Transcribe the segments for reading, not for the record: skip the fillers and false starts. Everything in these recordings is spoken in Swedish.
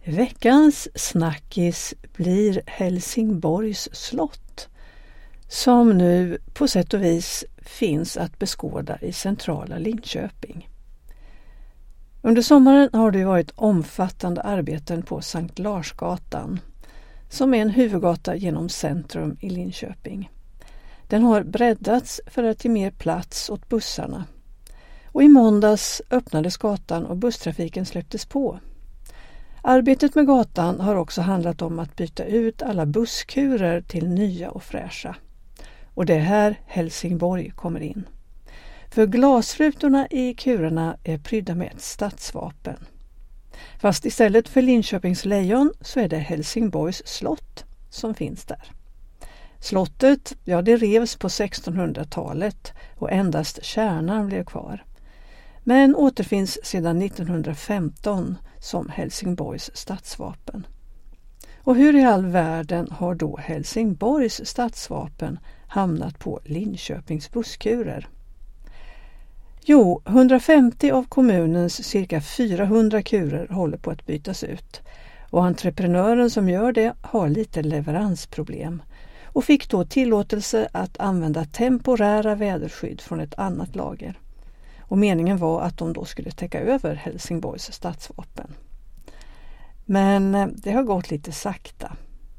Veckans snackis blir Helsingborgs slott, som nu på sätt och vis finns att beskåda i centrala Linköping. Under sommaren har det varit omfattande arbeten på Sankt Larsgatan, som är en huvudgata genom centrum i Linköping. Den har breddats för att ge mer plats åt bussarna. Och i måndags öppnades gatan och busstrafiken släpptes på. Arbetet med gatan har också handlat om att byta ut alla busskurer till nya och fräscha. Och det är här Helsingborg kommer in. För glasrutorna i kurerna är prydda med ett stadsvapen. Fast istället för Linköpings lejon så är det Helsingborgs slott som finns där. Slottet, det revs på 1600-talet och endast kärnan blev kvar. Men återfinns sedan 1915 som Helsingborgs stadsvapen. Och hur i all världen har då Helsingborgs stadsvapen hamnat på Linköpings busskurer? Jo, 150 av kommunens cirka 400 kurer håller på att bytas ut. Och entreprenören som gör det har lite leveransproblem och fick då tillåtelse att använda temporära väderskydd från ett annat lager. Och meningen var att de då skulle täcka över Helsingborgs stadsvapen. Men det har gått lite sakta.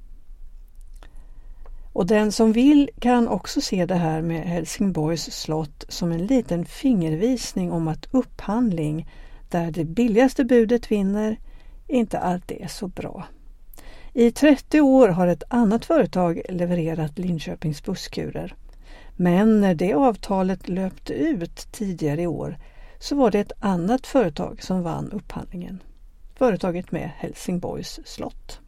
Och den som vill kan också se det här med Helsingborgs slott som en liten fingervisning om att upphandling där det billigaste budet vinner inte alltid är så bra. I 30 år har ett annat företag levererat Linköpings busskurer. Men när det avtalet löpte ut tidigare i år så var det ett annat företag som vann upphandlingen. Företaget med Helsingborgs slott.